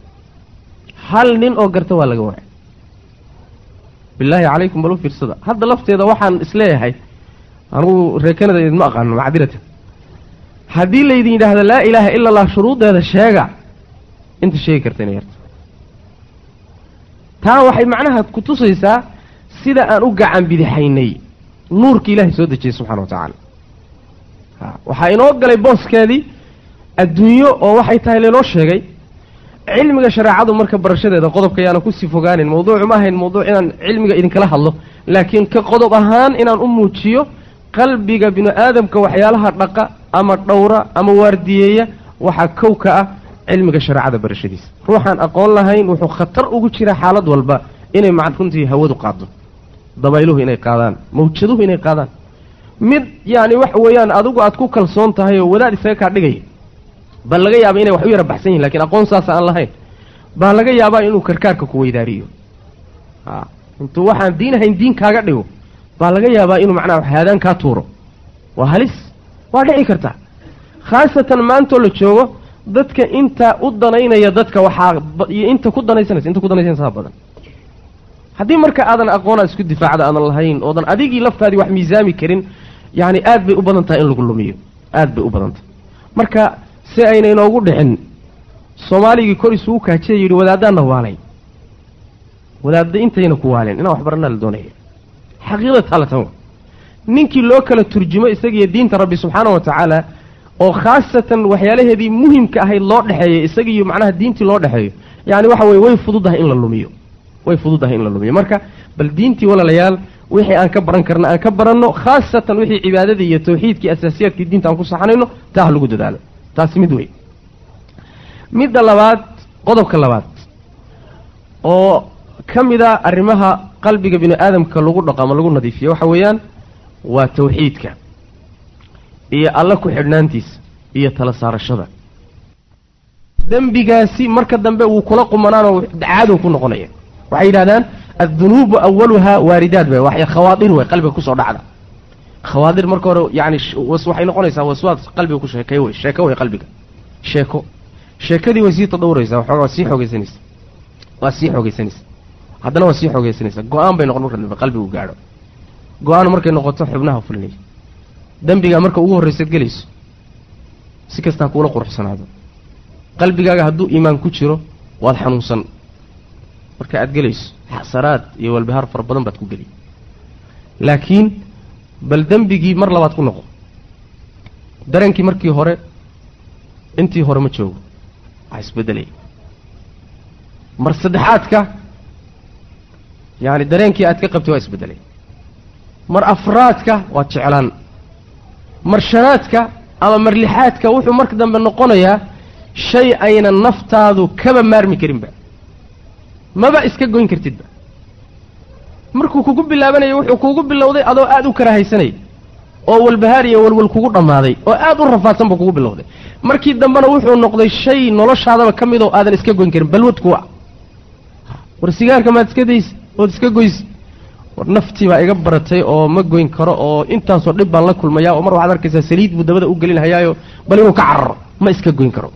hal nin oo garta waa laga waayay bilaahi calaykum bal u fiirsada hadda lafteeda waxaan isleeyahay anugu reekanada idinma aqaano macdiratan haddii laydin yidhaahda laa ilaaha ila allah shuruudeeda sheega inta sheegi karta inay yarta taa waxay macnaha ku tusaysaa sida aan u gacan bidixaynay nuurka ilaahay soo dejiyey subxana wa tacaala waxaa inoo galay booskeedii adduunyo oo waxay tahay laynoo sheegay cilmiga shareecadu marka barashadeeda qodobka yaana kusii fogaanin mawduucu ma ahayn mawduuc inaan cilmiga idinkala hadlo laakiin ka qodob ahaan inaan u muujiyo qalbiga binu aadamka waxyaalaha dhaqa ama dhowra ama waardiyeeya waxaa kow ka ah cilmiga shareecada barashadiisa ruuxaan aqoon lahayn wuxuu khatar ugu jiraa xaalad walba inay runtii hawadu qaado dabayluhu inay qaadaan mawjaduhu inay qaadaan mid yani waxa weeyaan adigu aad ku kalsoon tahay oo wadaad isaga kaa dhigaya bal laga yaaba inay wax u yara baxsan yihin lakiin aqoon saasa aan lahayn baa laga yaabaa inuu karkaarka ku weydaariyo intuu waxaan diin ahayn diin kaaga dhigo baa laga yaabaa inuu macnaha haadaan kaa tuuro waa halis waa dhici karta khaasatan maantoo la joogo dadka inta u danaynaya dadka waxaa iyo inta ku danaysanaysa badan haddii marka aadan aqoon aad isku difaacda aadan lahayn oodan adigii laftaadii wax miisaami karin yani aad bay u badan tahay in lagu lumiyo aad bay u badan tahay marka si ayna inoogu dhicin soomaaligii kor isugu kaajiya yidhi wadaadaanna waalay wadaadda intayna ku waaleen inaan waxbaranaa la doonaya xaqiiqda taalatan ninkii loo kala turjumo isagiiyo diinta rabbi subxaana wa tacaala oo khaasatan waxyaalaheedii muhimka ahayd loo dhexeeyo isagiiyo macnaha diintii loo dhexeeyo yani waxa weye way fududahay in la lumiyo marka bal diintii walaalayaal wixii aan ka baran karna aan ka baranno khaasatan wixii cibaadadii iyo tawxiidkii asaasiyaadkii diinta aan ku saxanayno taa ha lagu dadaalo taasi mid wey midda labaad qodobka labaad oo ka mida arrimaha qalbiga bini aadamka lagu dhaqo ama lagu nadiifiyo waxa weeyaan waa tawxiidka iyo alla ku xidhnaantiisa iyo tala saarashada dembigaasi marka dambe wuu kula qumanaanoo cadow ku noqonaya waxay yidhahdaan addunuubu awaluhaa waaridaad bay waxay khawaadir way qalbiga kusoo dhacda khawaadir marka hore yani waxay noqonaysaa waswaas qalbiga ku sheekay wey sheeko way qalbiga sheekadii way sii tadawuraysaa waxoogaa waa sii xoogaysanaysa haddana waa sii xoogaysanaysaa go-aan bay noqon marka dambe qalbigu gaadho go-aan markay noqoto xubnaha fulinaya dembigaa marka ugu horraysaad gelayso si kastaa kuula quruxsanaado qalbigaaga hadduu iimaan ku jiro waad xanuunsan marka aad gelayso xasaraad iyo walbahaar fara badan baad ku geliy laakiin bal dembigii mar labaad ku noqo dareenkii markii hore intii hore ma joogo waxaa isbedelaya mar saddexaadka yani dareenkii aad ka qabtay waa isbedelay mar afraadka waa jeclaan mar shanaadka ama mar lixaadka wuxuu marka dambe noqonayaa shay ayna naftaadu kaba maarmi karinba maba iska goyn kartidba markuu kugu bilaabanayo wuxuu kugu bilowday adoo aad u karaahaysanay oo walbahaar iyo walwal kugu dhammaaday oo aad u rafaadsan buu kugu bilowday markii dambena wuxuu noqday shay noloshaadaba ka mid oo aadan iska goyn karin balwad kuwa war sigaarka maad iska daysa ood iska goysa war naftii baa iga baratay oo ma goyn karo oo intaasoo dhib baan la kulmayaa oo mar waxaad arkaysaa saliid buu dabada u gelinhayaayo bal inuu ka cararo ma iska goyn karo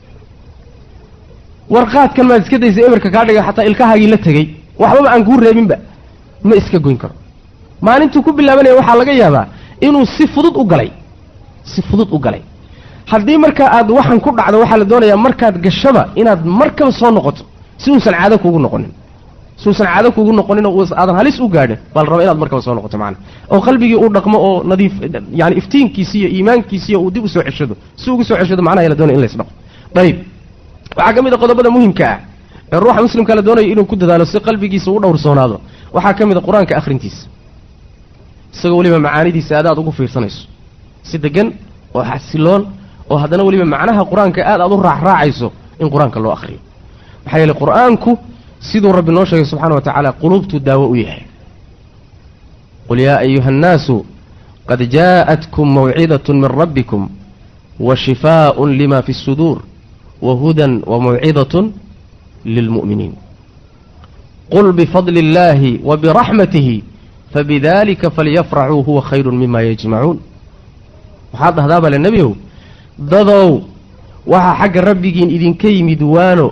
warqaadkan maad iska daysa eberka kaa dhigay xataa ilkahaagii la tegey waxbaba aan kuu reebinba ma iska goyn karo maalintuu ku bilaabanaya waxaa laga yaabaa inuu si fudud u galay haddii markaa aad waxan ku dhacdo waxaa la doonayaa markaad gashaba inaad markaba soo noqoto si uusan caado kuugu noqonin oo aadan halis u gaadhin baa la rabaa inaad markaba soo noqoto macana oo qalbigii uu dhaqmo oo nadiif yani iftiinkiisi iyo iimaankiisiiyo uu dib u soo ceshado si ugu soo ceshado macnaha la doonaya in la isdhaqo ayib waxaa ka mid a qodobada muhimka ah ee ruuxa muslimka la doonayo inuu ku dadaalo si qalbigiisa u dhowrsoonaado waxaa ka mid a qur-aanka akhrintiisa isagoo weliba macaanidiisa aad ugu fiirsanayso si degan oo xasiloon oo haddana weliba macnaha qur-aanka aad u raacraacayso in qur-aanka loo akhriyo maxaa yeeley qur-aanku siduu rabbi noo sheegay subxaana wa tacaala quluubtuu daawo u yahay qul yaa ayuha annaasu qad jaa'atkum mawcidatun min rabbikum wa shifaaءun lima fi الsuduur wa hudan wa mawcidatun lilmu'miniin qul bifadli اllahi wa biraxmatihi fabidalika falyafracuu huwa khayru mima yajmacuun waxaad dhahdaa bale nebiow dadow waxaa xagga rabbigiin idinka yimid waano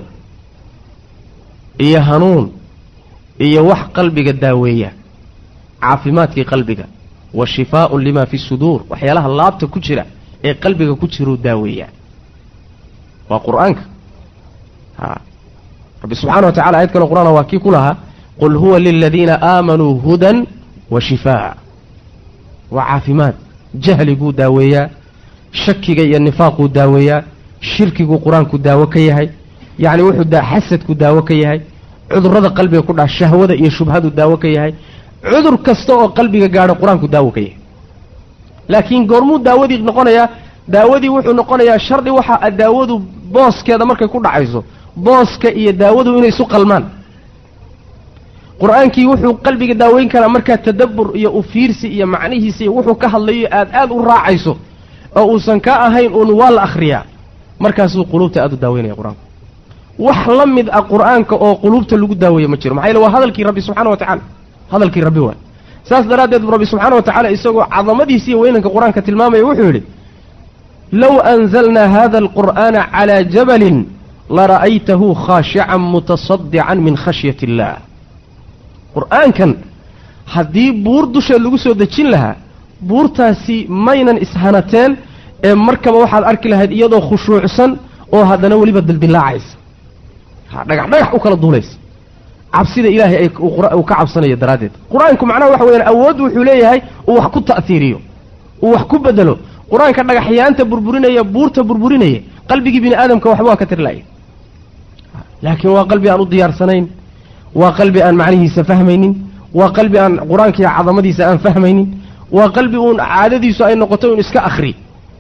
iyo hanuun iyo wax qalbiga daaweeya caafimaadkii qalbiga wa shifaaءun lima fi suduur waxyaalaha laabta ku jira ee qalbiga ku jiruu daaweeyaa waa qur-aanka rabbi subxaana wa tacala ayad kaloo qur-aan waa kii ku lahaa qul huwa liladiina aamanuu hudan wa shifaa waa caafimaad jahliguu daaweeyaa shakiga iyo nifaaquu daaweeyaa shirkiguu qur-aanku daawo ka yahay yacni wuxuu xasadku daawo ka yahay cudurrada qalbiga ku dhaca shahwada iyo shubhadu daawo ka yahay cudur kasta oo qalbiga gaadho qur-aanku daawo ka yahay laakiin goormuu daawadii noqonayaa daawadii wuxuu noqonayaa shardi waxaa daawadu booskeeda markay ku dhacayso booska iyo daawadu inay isu qalmaan qur-aankii wuxuu qalbiga daaweyn karaa markaa tadabbur iyo u fiirsi iyo macnihiisa iyo wuxuu ka hadlayo aad u raacayso oo uusan ka ahayn uun waa la akhriyaa markaasuu quluubta aad u daaweynaya qur-aanku wax la mid ah qur-aanka oo quluubta lagu daaweeyo ma jiro maxaa yeele waa hadalkii rabbi subxana wa tacala hadalkii rabbi waay saas daraaddeed rabbi subxaana wa tacala isagoo cadamadiisa iyo weynanka qur-aanka tilmaamaya wuxuu yidhi low anzalnaa hada alqur'aana calaa jabalin lara'aytahu khaashican mutasadican min khashyati illaah qur-aankan haddii buur dusheed lagu soo dejin lahaa buurtaasi maynan ishanateen ee markaba waxaad arki lahayd iyadoo khushuucsan oo haddana weliba dildilaacaysa dhagax u kala duulaysa cabsida ilaahay uu ka cabsanayo daraaddeed qur-aanku macnaha waxa weyaan awood wuxuu leeyahay uu wax ku ta'hiiriyo uu wax ku bedelo qur-aanka dhagaxyaanta burburinaya buurta burburinaya qalbigii bini aadamka waxba waa ka tirlaaya laakiin waa qalbi aan u diyaarsanayn waa qalbi aan macnihiisa fahmaynin waa qalbi aan qur-aanka iyo cadamadiisa aan fahmaynin waa qalbi uun caadadiisu ay noqoto un iska akhri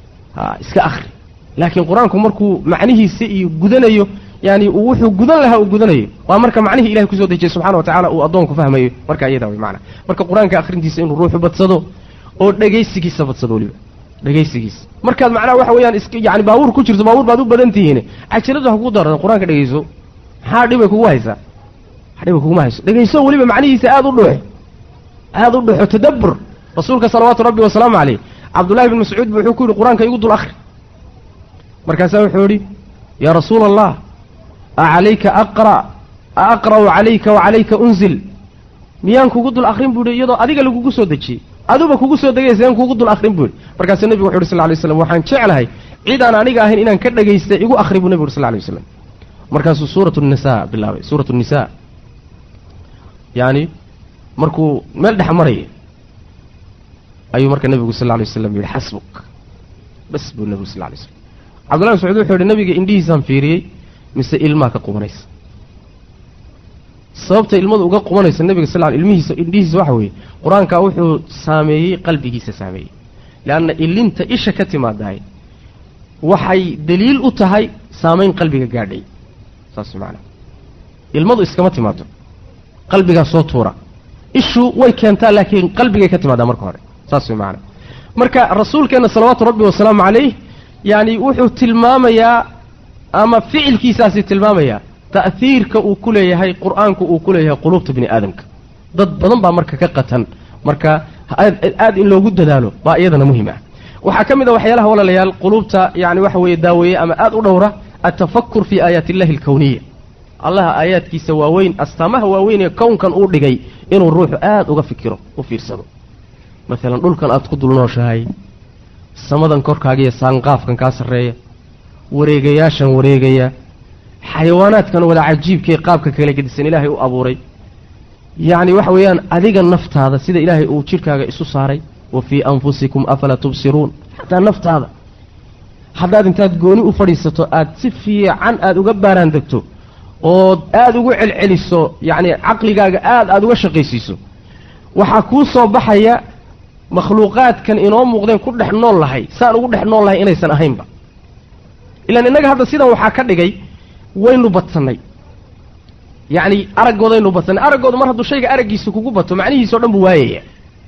laakiin qur-aanku markuu macnihiisa iyo gudanayo yani wuxuu gudan lahaa uu gudanayo waa marka macnihii ilahay kusoo dejiyey subxana wa tacala uu addoonku fahmayo marka iyadaa way macana marka qur-aanka akhrintiisa inuu ruuxu badsado oo dhegaysigiisa badsado weliba dhegaysigiisa markaad macnaha waxa weeyaan yani baabuur ku jirto baabuur baad u badan tihiin cajaladu ha kugu darada qur-aanka dhegayso maxaa dhibay kugu haysaa dhibay kuguma hayso dhegayso weliba macnihiisa aad u dhuuxo tadabbur rasuulka salawaatu rabbi wasalaamu calayh cabdullahi bin mascuud buu wuxuu ku yidhi qur-aanka igu dul akhri markaasaa wuxuu yidhi yaa rasuula allah acalayka aqra'u calayka wacalayka unzil miyaan kugu dul akrin buu yidhi iyadoo adiga lagugu soo dejiyey aduba kugu soo degaysa yaan kugu dul akrin buu yidhi markaasuu nebigu wuxu yidhi sal lay waslam waxaan jeclahay cid aan aniga ahayn inaan ka dhagaystay igu akhri buu nebigu yuri sal lay waslam markaasuu suuratu nisaa bilaabay suuratu nisaa yani markuu meel dhex maraya ayuu marka nebigu sal lay waslam yidhi xasbuk bas buu nebigu sal lay waslam cabdullahi mascuud wuxuu yidhi nabiga indhihiisaan fiiriyey mise ilmaa ka qubanaysa sababta ilmadu uga qubanaysa nebiga sal ilmihiisa indhihiisa waxa weeye qur-aanka wuxuu saameeyey qalbigiisa saameeyey leanna ilinta isha ka timaadahay waxay daliil u tahay saamayn qalbiga gaadhay saas macana ilmadu iskama timaado qalbigaa soo tuura ishu way keentaa laakiin qalbigay ka timaadaa marka hore saas macana marka rasuulkeenna salawaatu rabbi wasalaamu calayh yani wuxuu tilmaamayaa ama ficilkiisaasi tilmaamayaa ta'hiirka uu ku leeyahay qur-aanku uu ku leeyahay quluubta bini aadamka dad badan baa marka ka qatan marka aad in loogu dadaalo baa iyadana muhim ah waxaa ka mid a waxyaalaha walaalayaal quluubta yani waxa weeye daaweeye ama aad u dhowra atafakur fii aayaati illahi alkowniya allaha aayaadkiisa waaweyn astaamaha waaweyn ee kownkan uu dhigay inuu ruuxu aad uga fikiro u fiirsado maalan dhulkan aad ku dulnooshahay samadan korkaaga iyo saanqaafkan kaa sarreeya wareegayaashan wareegaya xayawaanaadkan wada cajiibkaee qaabka kala gedisan ilaahay u abuuray yacni waxa weeyaan adiga naftaada sida ilaahay uu jidhkaaga isu saaray wa fii anfusikum afalaa tubsiruun xataa naftaada haddaad intaad gooni u fadhiisato aad si fiican aad uga baaraan degto ood aad ugu celceliso yacni caqligaaga aad uga shaqaysiiso waxaa kuu soo baxaya makhluuqaadkan inoo muuqdeen ku dhex nool lahay saan ugu dhex nool lahay inaysan ahaynba ilaan innaga hadda sidan waxaa ka dhigay waynu badsannay yacni araggoodaynu badsannay araggooda mar hadduu shayga araggiisa kugu bato macnihiisao dhan buu waayaya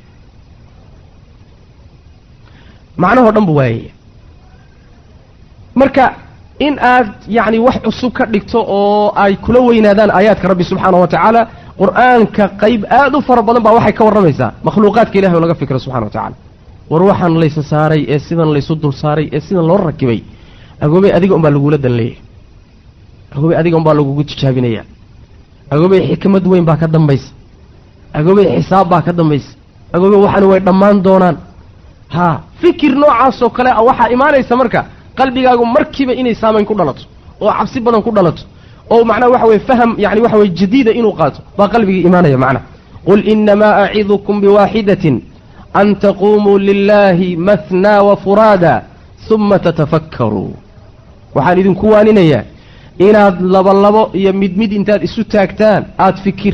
macnahoo dhan buu waayaya marka in aad yacni wax cusub ka dhigto oo ay kula weynaadaan aayaadka rabbi subxaanahu wa tacaala qur-aanka qayb aad u fara badan baa waxay ka warramaysaa makhluuqaadka ilahi oo laga fikra subxana wa tacala war waxaan laysa saaray ee sidan laysu dul saaray ee sidan loo rakibay agoobey adiga unbaa lagula dan leeyahay agoobey adiga unbaa lagugu tijaabinaya agoobey xikmad weyn baa ka dambaysa agoobey xisaab baa ka dambaysa agoobey waxaana way dhammaan doonaan haa fikir noocaasoo kale ah waxaa imaanaysa marka qalbigaagu markiiba inay saamayn ku dhalato oo cabsi badan ku dhalato oo macnaha waxa weye faham yani waxa weye jadiida inuu qaato baa qalbigii imaanaya macnaha qul inamaa acidukum biwaaxidatin an taquumuu lilaahi mathnaa wafuraada uma tatafakkaruu waxaan idinku waaninayaa inaad labo iyo mid intaad isu taagtaan aad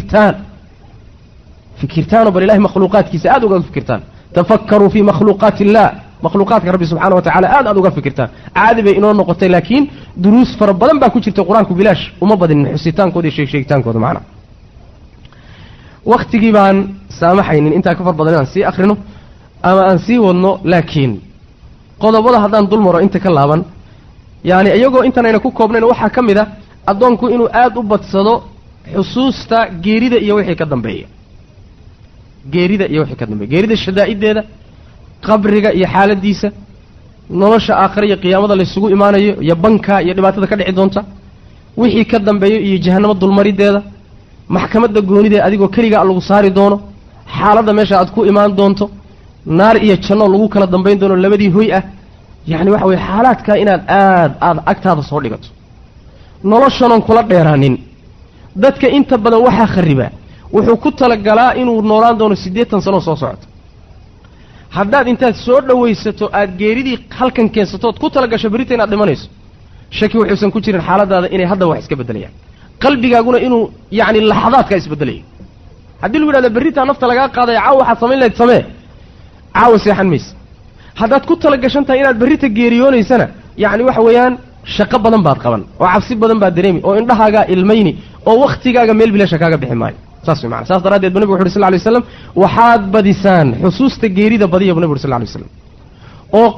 fikirtaanoo bal ilahay makhluuqaadkiisa aad uga fikirtaan tafakkaruu fii makhluuqaati illah makhluuqaadka rabbi subxana wa tacala aad uga fikirtaan caadi bay inoo noqotay laakiin duruus fara badan baa ku jirta qur-aanku bilaash uma badinin xusitaankooda iyo sheegitaankooda macnaha waqtigii baan saamaxaynin intaa ka far badan inaan sii akhrino ama aan sii wadno laakiin qodobada haddaan dul maro inta ka laaban yacni iyagoo intanayna ku koobnayn waxaa ka mid a addoonku inuu aad u badsado xusuusta geerida iyo wixii ka dambeeya geerida shadaa'iddeeda qabriga iyo xaaladiisa nolosha aakhira iyo qiyaamada laysugu imaanayo iyo banka iyo dhibaatada ka dhici doonta wixii ka dambeeyo iyo jahannamo dulmarideeda maxkamadda goonida adigoo keligaa lagu saari doono xaaladda meesha aad ku imaan doonto naar iyo janno lagu kala dambayn doono labadii hoy ah yacni waxa weye xaalaadkaa inaad aad agtaada soo dhigato noloshanoon kula dheeraanin dadka inta badan waxaa kharibaa wuxuu ku talagalaa inuu noolaan doono 80 sano soo socoto haddaad intaad soo dhawaysato aad geeridii halkan keensato ood ku talagasho berita inaad dhimanayso shaki wuxuusan ku jirin xaaladaada inay hadda wax iska beddelayaan qalbigaaguna inuu yacni laxadaadka isbeddelayo haddii lagu yidhahdo berritaa nafta lagaa qaadaya caawa waxaad samayn lahayd samee caawa seexan maysa haddaad ku talagashan tahay inaad berrita geeriyoonaysana yacni waxa weeyaan shaqo badan baad qaban oo cabsi badan baad dareemi oo indhahaagaa ilmayni oo wakhtigaaga meel bilaasha kaaga bixi maayo saas way macana saas daraaddeed bu nebigu wuxu uhi sal ly waslam waxaad badisaan xusuusta geerida badiya bu nebi uri sal ly waslam oo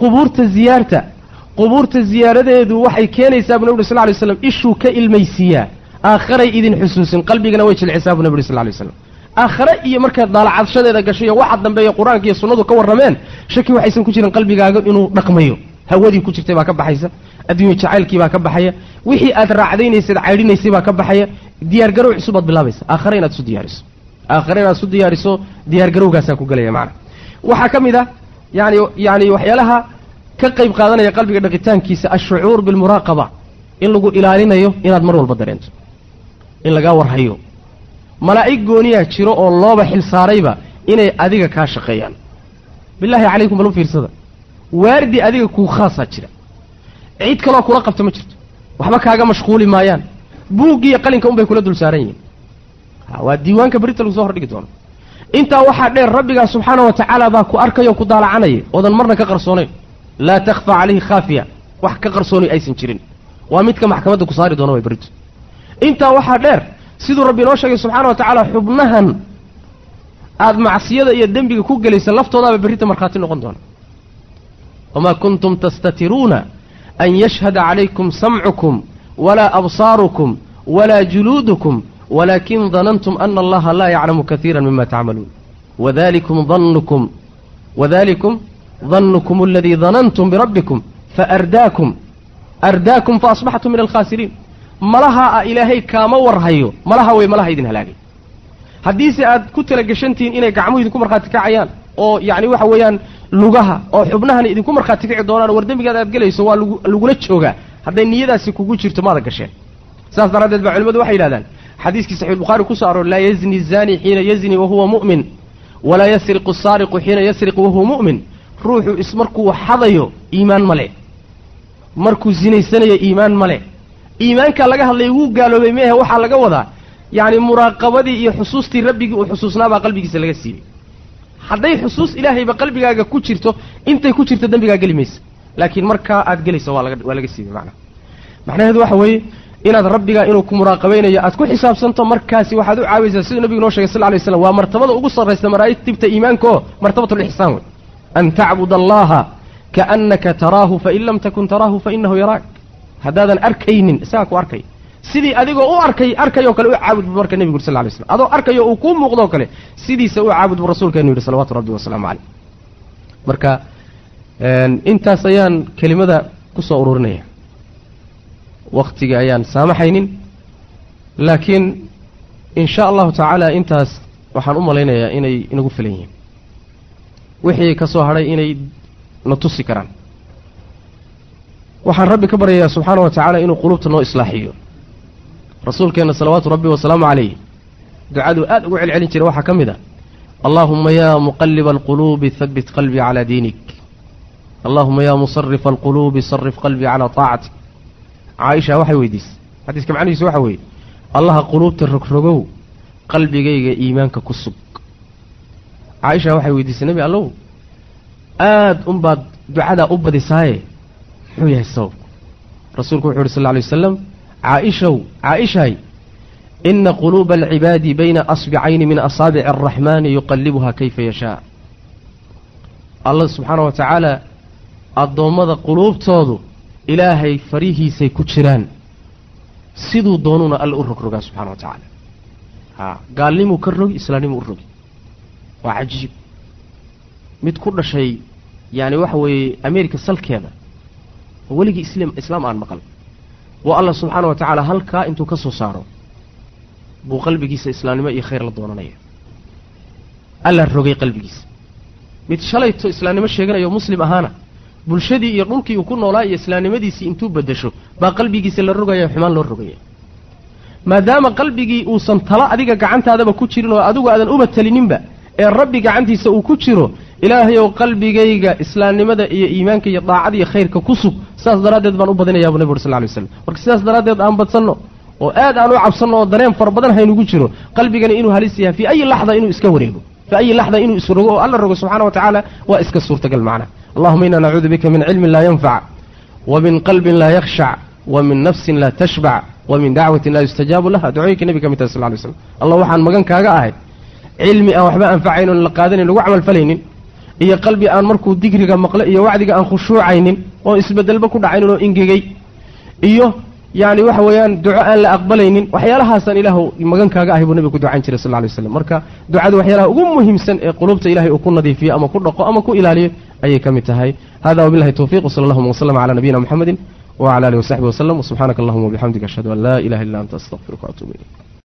qubuurta ziyaaradeedu waxay keenaysaa bu nebi uri sal ly waslam ishuu ka ilmaysiiyaa aakharay idin xusuusin qalbigana way jilcisaa bu nebi uri sal ly waslam aakhare iyo markaad daalacadshadeeda gasho iyo waxa dambeeya qur-aanka iyo sunnadu ka warrameen shaki waxaysan ku jirin qalbigaaga inuu dhaqmayo hawadii ku jirtay baa ka baxaysa adduunye jacaylkii baa ka baxaya wixii aad raacdaynaysad caydhinaysay baa ka baxaya diyaargarow cusubaad bilaabaysa aakhare inaad isu diyaariso diyaargarowgaasaa ku gelaya macana waxaa ka mid ah yani waxyaalaha ka qayb qaadanaya qalbiga dhaqitaankiisa ashucuur bilmuraaqaba in lagu ilaalinayo inaad mar walba dareento in lagaa warhayo malaa'ig gooniyaa jiro oo looba xil saarayba inay adiga kaa shaqeeyaan bilaahi calaykum balu fiirsada waardi adiga kuu khaasaa jira cid kaloo kula qabta ma jirto waxba kaaga mashquuli maayaan buuggiiyo qalinka unbay kula dul saaran yihiin waa diiwaanka berita lagu soo hordhigi doono intaa waxaa dheer rabbigaa subxaana wa tacaala baa ku arkayoo ku daalacanaya oodan marna ka qarsoonayn laa takhfa calayhi khaafiya wax ka qarsoonay aysan jirin waa midka maxkamadda ku saari doona way berito intaa waxaa dheer siduu rabbi inoo sheegay subxaana wa tacaala xubnahan aad macsiyada iyo dembiga ku gelaysa laftoodaaba berrita markhaati noqon doona wamaa kuntum tastatiruuna an yashhada calaykum samcukum walaa absaarukum walaa juluudukum walaakin danantum ana allaha laa yaclamu kaiira mima tacmaluun wadalikum dannukum aladii danantum birabbikum faardaakum faasbaxtum min alkhaasiriin malaha a ilaahay kaama warhayo malaha wey malaha idin halaagay haddiise aad ku talagashantihiin inay gacmuhu idinku markhaati kacayaan oo yacni waxa weeyaan lugaha oo xubnahana idinku markhaati kici doonaan war dembigaada aad gelayso waa lagula joogaa hadday niyadaasi kugu jirto maada gasheen saas daraaddeed baa culimadu waxay yidhahdaan xadiiskii saxiixulbukhaari ku soo aroor laa yazni zaani xiina yazni wahuwa mu'min walaa yasriqu saariqu xiina yasriqu wahuwa mu'min ruuxu markuu xadayo iimaan male markuu zinaysanayo iimaan male iimaankaa laga hadlaya wuu gaaloobay meehe waxaa laga wadaa yacni muraaqabadii iyo xusuustii rabbigii uu xusuusnaabaa qalbigiisa laga siibay hadday xusuus ilaahayba qalbigaaga ku jirto intay ku jirto dembigaa geli maysa laakiin markaa aad gelayso waa laga siibay macnaheedu waxa weeye inaad rabbigaa inuu ku muraaqabaynayo aad ku xisaabsanto markaasi waxaad u caawaysaa siduu nabigu noo shegay sal ly waslam waa martabada ugu sarraysa maraatibta iimaanka oo martabatulixsaan wey an tacbud allaha kaannaka taraahu fain lam takun taraahu fainahu yaraak haddaadan arkaynin isagaa ku arkay sidii adigoo u arkayoo kale u caabud bu marka nebigu yuri sal lay slam adoo arkayo uu kuu muuqdoo kale sidiisa u caabud bu rasuulkeenu yidhi salawaatu rabbi wasalaamu caleyh marka intaas ayaan kelimada ku soo ururinaya wakhtiga ayaan saamaxaynin laakiin in sha allahu tacaala intaas waxaan u malaynayaa inay inagu filan yihiin wixii ka soo hadhay inay na tusi karaan waxaan rabbi ka baryayaa subxaana wa tacaala inuu qulubta noo islaaxiyo rasuulkeenna salawaatu rabbi wasalaamu calayh ducaduu aad ugu celcelin jiray waxaa ka mid ah allaahumma yaa muqalliba alquluubi habbit qalbii calaa diinik allaahuma yaa musarifa alquluubi sarif qalbii calaa taacatik caaisha waxay weydiisay xadiiska macnihiisu waxa weeye allaha quluubta rogrogow qalbigayga iimaanka ku sug caaisha waxay weydiisay nebi allow aad unbaad ducadaa u badisaaye muxuu yahay sabab rasuulku wuxuu uhi sal lla alay wasalam caaishahay ina quluuba alcibaadi bayna asbicayni min asaabici araxmaani yuqallibuha kayfa yashaa. allah subxaana wa tacaala addoommada quluubtoodu ilaahay farihiisay ku jiraan, siduu doonuuna alla u rogrogaa subxana wa tacaala. gaalnimuu ka rogi, islaamnimuu u rogi. waa cajiib. mid ku dhashay yani waxa weeye america salkeeda oo weligii islaam aan maqal, waa allah subxaana wa tacaala halkaa intuu ka soo saaro buu qalbigiisa islaamnimo iyo khayr la doonanaya. alla rogay qalbigiisa. mid shalayto islaamnimo sheeganayo muslim ahaana bulshadii iyo dhulkii uu ku noolaa iyo islaamnimadiisii intuu bedesho baa qalbigiisa la rogaya, xumaan loo rogaya. maadaama qalbigii uusan tala adiga gacantaadaba ku jirin oo adigu aadan uba talininba ee rabbi gacantiisa uu ku jiro, ilaahayow qalbigayga islaamnimada iyo iimaanka iyo daacada iyo khayrka ku sug. sidaas daraaddeed baan u badinayaa buu nabigu sallallahu alayhi wasallam. marka sidaas daraaddeed aan badsanno oo aad aan u cabsanno oo dareen fara badan haynugu jiro, qalbigana inuu halis yahay fi ay laxda inuu iska wareego, fi ay laxda inuu isrogo oo alla rogo subxaana wa tacaala waa iska suurtagal macna. allahuma inna nacuudu bika min cilmin laa yanfac wa min qalbin laa yakhshac wa min nafsin laa tashbac wa min dacwatin laa yustajaabu laha. ducooyinka nabiga ka mid tahay sallallahu alayhi wasallam. allah waxaan magan kaaga ahay cilmi aan waxba anfacayn oon la qaadanin, lagu camal falaynin, iyo qalbi aan markuu digriga maqle iyo wacdiga aan khushuucaynin oo isbedelba ku dhacaynin oo ingegay, iyo yani waxa weeyaan duco aan la aqbalaynin. waxyaalahaasaan ilaahu magan kaaga ahay buu nabiga ku ducayn jiray sallallahu alayhi wasallam. marka ducadu waxyaalaha ugu muhiimsan ee qulubta ilaahay uu ku nadiifiyo ama ku dhaqo ama ku ilaaliyo ayay ka mid tahay. hada wabillahi tawfiiq, wa sallallahu wa sallama ala nabiyina muhammadin wa ala alihi wa sahbihi wa sallam. wa subhanaka allahumma wa bihamdika ashhadu an la ilaha illa anta astaghfiruka wa atubu ilayk.